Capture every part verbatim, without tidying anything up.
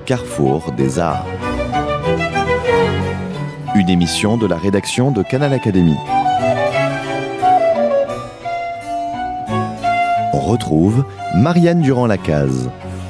carrefour des arts. Une émission de la rédaction de Canal Académie. On retrouve Marianne Durand-Lacaze.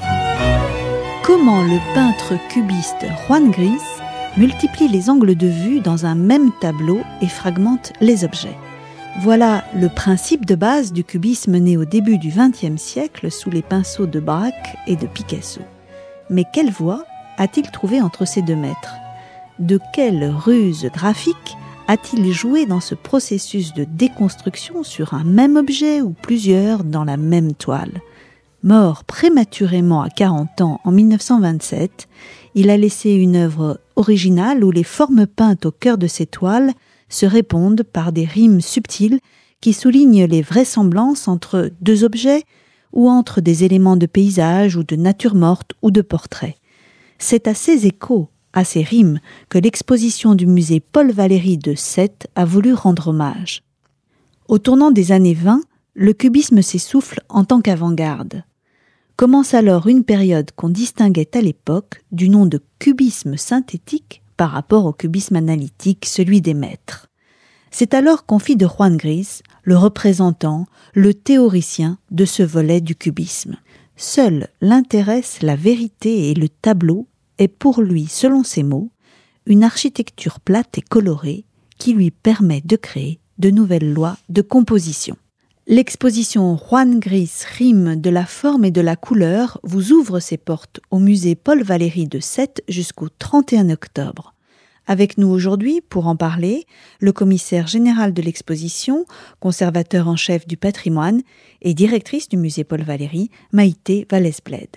Comment le peintre cubiste Juan Gris multiplie les angles de vue dans un même tableau et fragmente les objets. Voilà le principe de base du cubisme né au début du vingtième siècle sous les pinceaux de Braque et de Picasso. Mais quelle voie a-t-il trouvé entre ces deux maîtres ? De quelle ruse graphique a-t-il joué dans ce processus de déconstruction sur un même objet ou plusieurs dans la même toile ? Mort prématurément à quarante ans en mille neuf cent vingt-sept, il a laissé une œuvre originale où les formes peintes au cœur de ses toiles se répondent par des rimes subtiles qui soulignent les vraisemblances entre deux objets ou entre des éléments de paysage ou de nature morte ou de portrait. C'est à ces échos, à ces rimes, que l'exposition du musée Paul Valéry de Sète a voulu rendre hommage. Au tournant des années vingt, le cubisme s'essouffle en tant qu'avant-garde. Commence alors une période qu'on distinguait à l'époque du nom de cubisme synthétique par rapport au cubisme analytique, celui des maîtres. C'est alors qu'on fit de Juan Gris le représentant, le théoricien de ce volet du cubisme. Seul l'intéresse la vérité et le tableau est pour lui, selon ses mots, une architecture plate et colorée qui lui permet de créer de nouvelles lois de composition. L'exposition Juan Gris rime de la forme et de la couleur vous ouvre ses portes au musée Paul Valéry de Sète jusqu'au trente et un octobre. Avec nous aujourd'hui, pour en parler, le commissaire général de l'exposition, conservateur en chef du patrimoine et directrice du musée Paul Valéry, Maïté Vallès-Bled.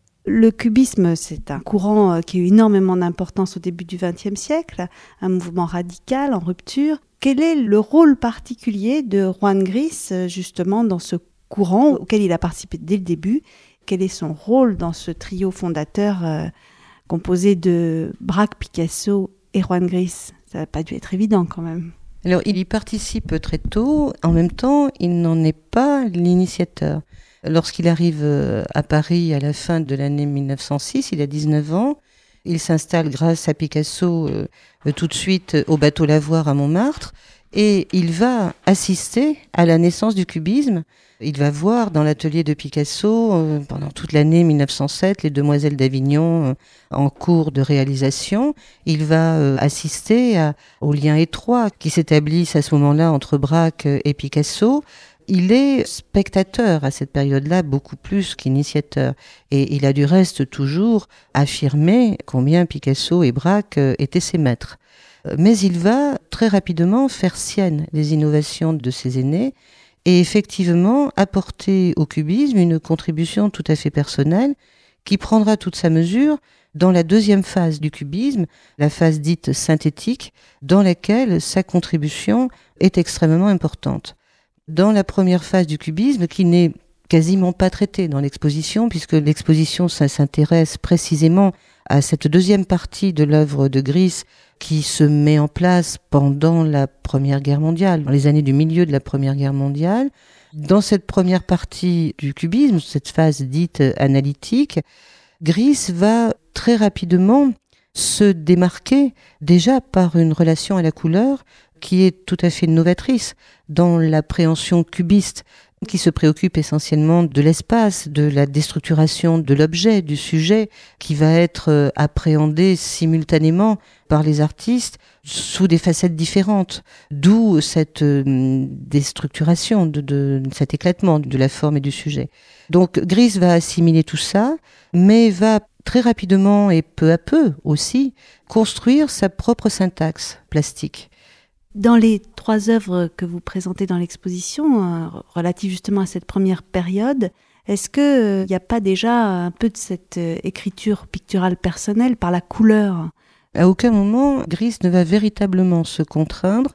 Le cubisme, c'est un courant qui a eu énormément d'importance au début du vingtième siècle, un mouvement radical en rupture. Quel est le rôle particulier de Juan Gris, justement, dans ce courant auquel il a participé dès le début ? Quel est son rôle dans ce trio fondateur euh, composé de Braque, Picasso et Juan Gris ? Ça n'a pas dû être évident quand même. Alors, il y participe très tôt. En même temps, il n'en est pas l'initiateur. Lorsqu'il arrive à Paris à la fin de l'année mille neuf cent six, il a dix-neuf ans. Il s'installe grâce à Picasso euh, tout de suite au bateau Lavoir à Montmartre et il va assister à la naissance du cubisme. Il va voir dans l'atelier de Picasso euh, pendant toute l'année mille neuf cent sept les Demoiselles d'Avignon euh, en cours de réalisation. Il va euh, assister à, aux liens étroits qui s'établissent à ce moment-là entre Braque et Picasso. Il est spectateur à cette période-là, beaucoup plus qu'initiateur. Et il a du reste toujours affirmé combien Picasso et Braque étaient ses maîtres. Mais il va très rapidement faire sienne les innovations de ses aînés et effectivement apporter au cubisme une contribution tout à fait personnelle qui prendra toute sa mesure dans la deuxième phase du cubisme, la phase dite synthétique, dans laquelle sa contribution est extrêmement importante. Dans la première phase du cubisme, qui n'est quasiment pas traitée dans l'exposition, puisque l'exposition ça s'intéresse précisément à cette deuxième partie de l'œuvre de Gris qui se met en place pendant la Première Guerre mondiale, dans les années du milieu de la Première Guerre mondiale. Dans cette première partie du cubisme, cette phase dite analytique, Gris va très rapidement se démarquer déjà par une relation à la couleur qui est tout à fait novatrice dans l'appréhension cubiste, qui se préoccupe essentiellement de l'espace, de la déstructuration de l'objet, du sujet, qui va être appréhendé simultanément par les artistes sous des facettes différentes. D'où cette déstructuration, de, de cet éclatement de la forme et du sujet. Donc Gris va assimiler tout ça, mais va très rapidement et peu à peu aussi construire sa propre syntaxe plastique. Dans les trois œuvres que vous présentez dans l'exposition, euh, relatives justement à cette première période, est-ce qu'il n'y euh, a pas déjà un peu de cette euh, écriture picturale personnelle par la couleur ? À aucun moment, Gris ne va véritablement se contraindre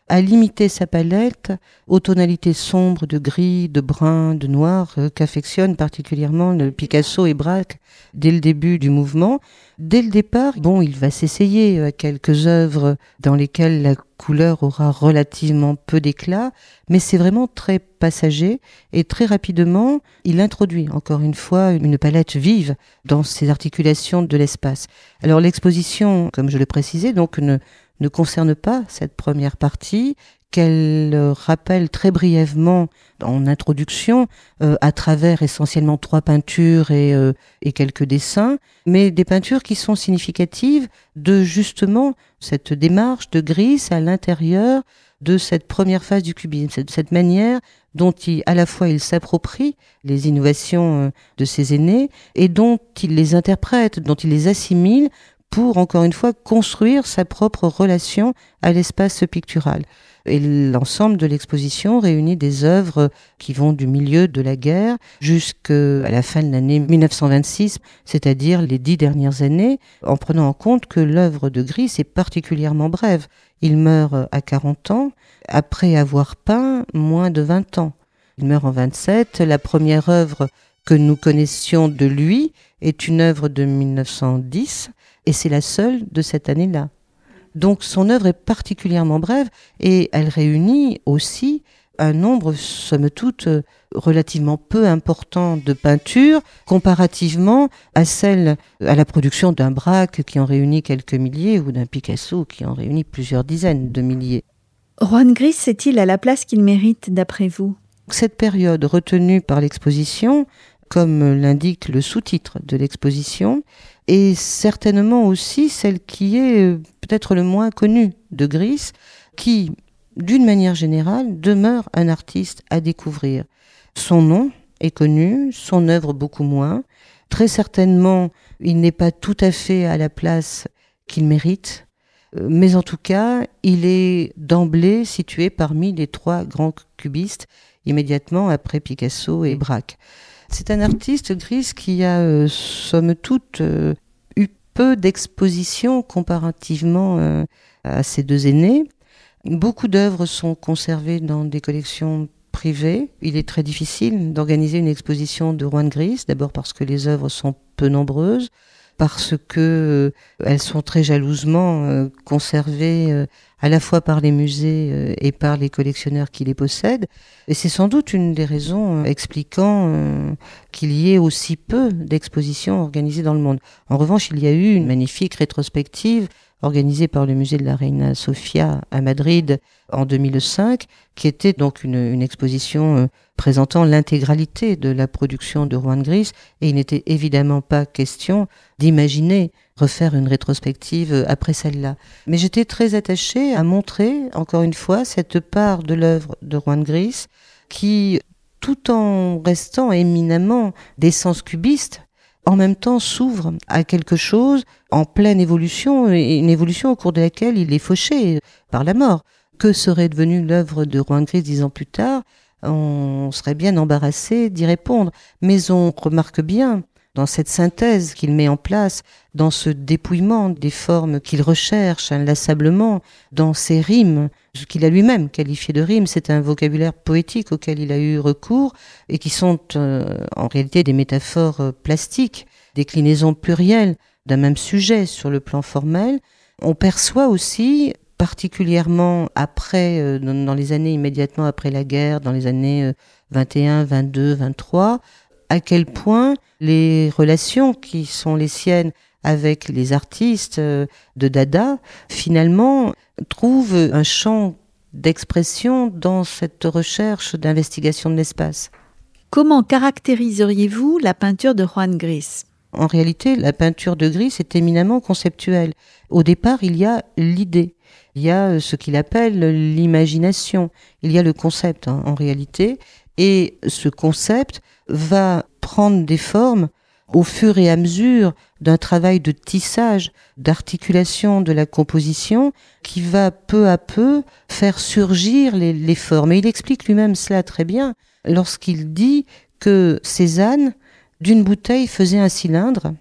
a limité sa palette aux tonalités sombres de gris, de brun, de noir, euh, qu'affectionnent particulièrement le Picasso et Braque dès le début du mouvement. Dès le départ, bon, il va s'essayer à quelques œuvres dans lesquelles la couleur aura relativement peu d'éclat, mais c'est vraiment très passager et très rapidement, il introduit encore une fois une palette vive dans ces articulations de l'espace. Alors l'exposition, comme je le précisais, donc ne, ne concerne pas cette première partie, qu'elle rappelle très brièvement en introduction euh, à travers essentiellement trois peintures et, euh, et quelques dessins, mais des peintures qui sont significatives de justement cette démarche de Gris à l'intérieur de cette première phase du cubisme, cette, cette manière dont il, à la fois il s'approprie les innovations de ses aînés et dont il les interprète, dont il les assimile pour, encore une fois, construire sa propre relation à l'espace pictural. Et l'ensemble de l'exposition réunit des œuvres qui vont du milieu de la guerre jusqu'à la fin de l'année mille neuf cent vingt-six, c'est-à-dire les dix dernières années, en prenant en compte que l'œuvre de Gris est particulièrement brève. Il meurt à quarante ans, après avoir peint moins de vingt ans. Il meurt en vingt-sept. La première œuvre que nous connaissions de lui est une œuvre de mille neuf cent dix, et c'est la seule de cette année-là. Donc son œuvre est particulièrement brève et elle réunit aussi un nombre, somme toute, relativement peu important de peintures comparativement à celle, à la production d'un Braque qui en réunit quelques milliers ou d'un Picasso qui en réunit plusieurs dizaines de milliers. Juan Gris est-il à la place qu'il mérite d'après vous ? Cette période retenue par l'exposition, comme l'indique le sous-titre de l'exposition, est certainement aussi celle qui est peut-être le moins connue de Gris, qui, d'une manière générale, demeure un artiste à découvrir. Son nom est connu, son œuvre beaucoup moins. Très certainement, il n'est pas tout à fait à la place qu'il mérite, mais en tout cas, il est d'emblée situé parmi les trois grands cubistes, immédiatement après Picasso et Braque. C'est un artiste, Gris, qui a, euh, somme toute, euh, eu peu d'expositions comparativement euh, à ses deux aînés. Beaucoup d'œuvres sont conservées dans des collections privées. Il est très difficile d'organiser une exposition de Juan Gris, d'abord parce que les œuvres sont peu nombreuses, parce que euh, elles sont très jalousement euh, conservées euh, à la fois par les musées euh, et par les collectionneurs qui les possèdent. Et c'est sans doute une des raisons euh, expliquant euh, qu'il y ait aussi peu d'expositions organisées dans le monde. En revanche, il y a eu une magnifique rétrospective organisée par le musée de la Reina Sofia à Madrid en deux mille cinq, qui était donc une, une exposition euh, présentant l'intégralité de la production de Juan Gris, et il n'était évidemment pas question d'imaginer refaire une rétrospective après celle-là. Mais j'étais très attachée à montrer, encore une fois, cette part de l'œuvre de Juan Gris qui, tout en restant éminemment d'essence cubiste, en même temps s'ouvre à quelque chose en pleine évolution, et une évolution au cours de laquelle il est fauché par la mort. Que serait devenue l'œuvre de Juan Gris dix ans plus tard ? On serait bien embarrassé d'y répondre. Mais on remarque bien, dans cette synthèse qu'il met en place, dans ce dépouillement des formes qu'il recherche inlassablement, dans ses rimes, ce qu'il a lui-même qualifié de rimes, c'est un vocabulaire poétique auquel il a eu recours et qui sont euh, en réalité des métaphores euh, plastiques, déclinaisons plurielles d'un même sujet sur le plan formel. On perçoit aussi, particulièrement après, euh, dans, dans les années immédiatement après la guerre, dans les années euh, vingt et un, vingt-deux, vingt-trois, à quel point les relations qui sont les siennes avec les artistes de Dada, finalement, trouvent un champ d'expression dans cette recherche d'investigation de l'espace. Comment caractériseriez-vous la peinture de Juan Gris ? En réalité, la peinture de Gris est éminemment conceptuelle. Au départ, il y a l'idée, il y a ce qu'il appelle l'imagination, il y a le concept hein, en réalité, et ce concept va prendre des formes au fur et à mesure d'un travail de tissage, d'articulation de la composition qui va peu à peu faire surgir les, les formes. Et il explique lui-même cela très bien lorsqu'il dit que Cézanne, d'une bouteille, faisait un cylindre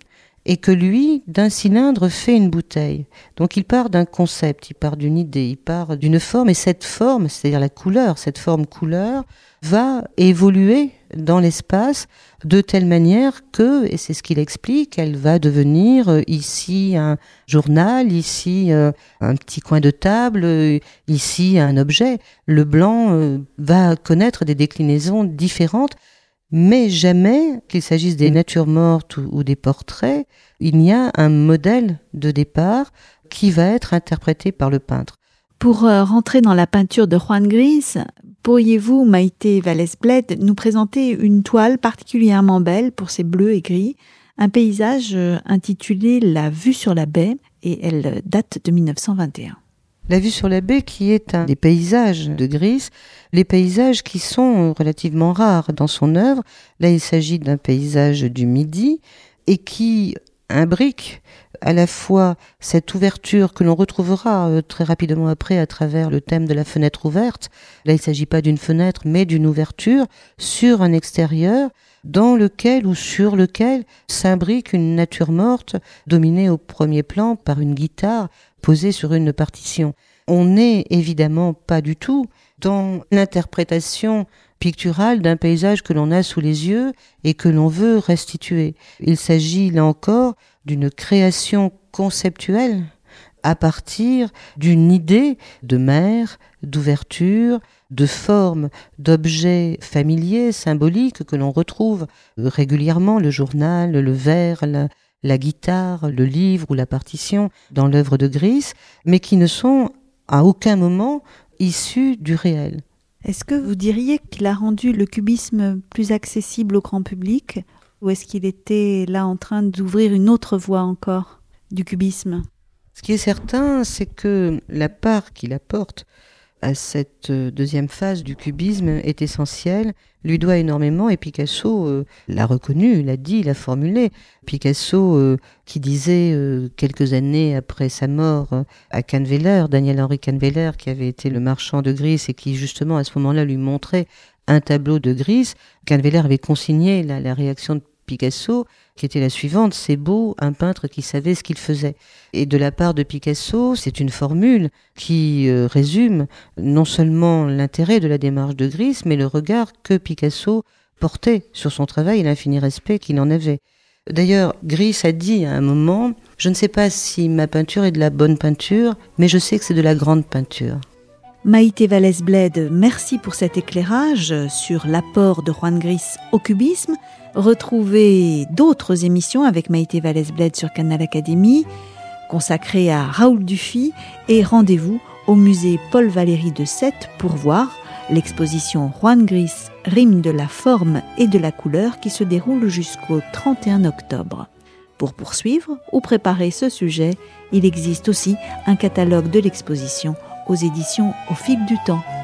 et que lui, d'un cylindre, fait une bouteille. Donc il part d'un concept, il part d'une idée, il part d'une forme, et cette forme, c'est-à-dire la couleur, cette forme-couleur, va évoluer dans l'espace de telle manière que, et c'est ce qu'il explique, elle va devenir euh, ici un journal, ici euh, un petit coin de table, euh, ici un objet. Le blanc euh, va connaître des déclinaisons différentes, mais jamais, qu'il s'agisse des natures mortes ou, ou des portraits, il n'y a un modèle de départ qui va être interprété par le peintre. Pour euh, rentrer dans la peinture de Juan Gris, pourriez-vous, Maïté Vallès-Bled, nous présenter une toile particulièrement belle pour ses bleus et gris, un paysage euh, intitulé La vue sur la baie, et elle date de mille neuf cent vingt et un. La vue sur la baie qui est un des paysages de Gris, les paysages qui sont relativement rares dans son œuvre. Là, il s'agit d'un paysage du Midi et qui imbrique à la fois cette ouverture que l'on retrouvera euh, très rapidement après à travers le thème de la fenêtre ouverte. Là, il ne s'agit pas d'une fenêtre, mais d'une ouverture sur un extérieur dans lequel ou sur lequel s'imbrique une nature morte dominée au premier plan par une guitare posée sur une partition. On n'est évidemment pas du tout dans l'interprétation picturale d'un paysage que l'on a sous les yeux et que l'on veut restituer. Il s'agit là encore d'une création conceptuelle à partir d'une idée de mer, d'ouverture, de forme, d'objets familiers, symboliques que l'on retrouve régulièrement, le journal, le verre, la, la guitare, le livre ou la partition dans l'œuvre de Gris, mais qui ne sont à aucun moment issus du réel. Est-ce que vous diriez qu'il a rendu le cubisme plus accessible au grand public, ou est-ce qu'il était là en train d'ouvrir une autre voie encore du cubisme ? Ce qui est certain, c'est que la part qu'il apporte à cette deuxième phase du cubisme est essentielle, lui doit énormément, et Picasso euh, l'a reconnu, l'a dit, l'a formulé. Picasso euh, qui disait euh, quelques années après sa mort euh, à Kahnweiler, Daniel-Henri Kahnweiler, qui avait été le marchand de Gris et qui justement à ce moment-là lui montrait un tableau de Gris, Kahnweiler avait consigné la, la réaction de Picasso, qui était la suivante: c'est beau, un peintre qui savait ce qu'il faisait. Et de la part de Picasso, c'est une formule qui euh, résume non seulement l'intérêt de la démarche de Gris, mais le regard que Picasso portait sur son travail et l'infini respect qu'il en avait. D'ailleurs, Gris a dit à un moment: je ne sais pas si ma peinture est de la bonne peinture, mais je sais que c'est de la grande peinture. Maïté Vallès-Bled, merci pour cet éclairage sur l'apport de Juan Gris au cubisme. Retrouvez d'autres émissions avec Maïté Vallès-Bled sur Canal Académie, consacrées à Raoul Dufy, et rendez-vous au musée Paul Valéry de Sète pour voir l'exposition Juan Gris, rime de la forme et de la couleur qui se déroule jusqu'au trente et un octobre. Pour poursuivre ou préparer ce sujet, il existe aussi un catalogue de l'exposition aux éditions Au fil du temps.